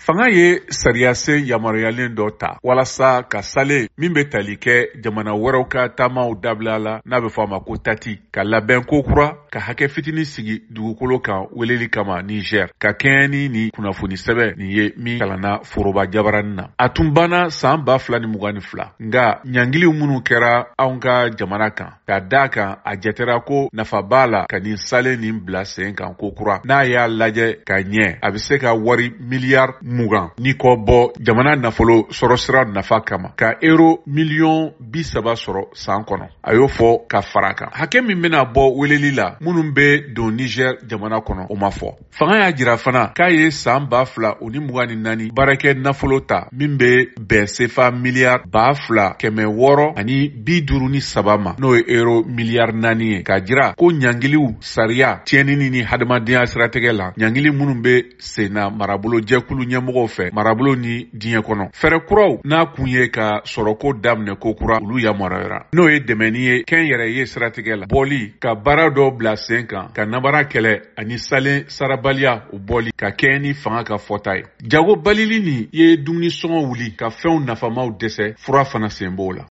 Fanga ye sariya sen yamaruyalen dɔ ta walasa ka sale min bɛ tali kɛ jamana wɛrɛw ka taamaw dabila la n'a bɛ fɔ a ma ko tati ka labɛn ko kura ka hakɛ fitinin sigi dugukolo kan weleli kama Niger ka kɛɲɛ ni kunnafoni sɛbɛn nin ye min kalanna foroba jabaranin na. A tun banna san 2022 nka ɲangiliw minnu kɛra anw ka jamana kan ka d'a kan a jɛtera ko nafa b'a la ka nin sale nin bila sen kan ko kura n'a y'a lajɛ ka ɲɛ a bɛ se ka wari miliyari 20 ni kɔ bɔ jamana nafolo sɔrɔ sira nafa kama ka euro miliyɔn 30 sɔrɔ san kɔnɔ. A y'o fɔ ka fara kan. Hakɛ min bɛna bɔ weleli la minnu bɛ don Niger jamana kɔnɔ o ma fɔ. Fanga y'a jira fana k'a ye san 2024 baarakɛ nafolo ta min bɛ bɛn sefa miliyari 2,653 ma n'o ye euro miliyari 4 ye k'a jira ko ɲangiliw sariya tiɲɛnini ni hadamadenya siratigɛ la ɲangili minnu bɛ senna marabolo jɛkulu ɲɛmɔgɔw fɛ marabolo ni diɲɛ kɔnɔ. Fɛɛrɛ kuraw n'a kun ye ka sɔrɔko daminɛ ko kura olu yamaruyara n'o ye dɛmɛni ye kɛn yɛrɛ ye siratigɛ la bɔli ka baara dɔ bila sen kan ka namara kɛlɛ ani salen sarabaliya o bɔli ka kɛɲɛ ni fanga ka fɔta ye. Jago balili nin ye dumuni sɔngɔ wuli ka fɛnw nafamaw dɛsɛ fura fana sen b'o la.